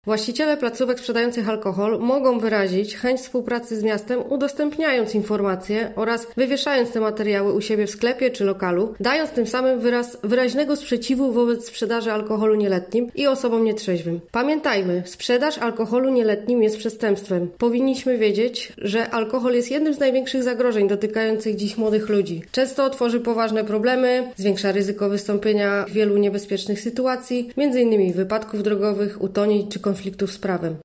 Właściciele placówek sprzedających alkohol mogą wyrazić chęć współpracy z miastem, udostępniając informacje oraz wywieszając te materiały u siebie w sklepie czy lokalu, dając tym samym wyraz wyraźnego sprzeciwu wobec sprzedaży alkoholu nieletnim i osobom nietrzeźwym. Pamiętajmy, sprzedaż alkoholu nieletnim jest przestępstwem. Powinniśmy wiedzieć, że alkohol jest jednym z największych zagrożeń dotykających dziś młodych ludzi. Często tworzy poważne problemy, zwiększa ryzyko wystąpienia wielu niebezpiecznych sytuacji, m.in. wypadków drogowych, utonięć czy konfliktów z prawem.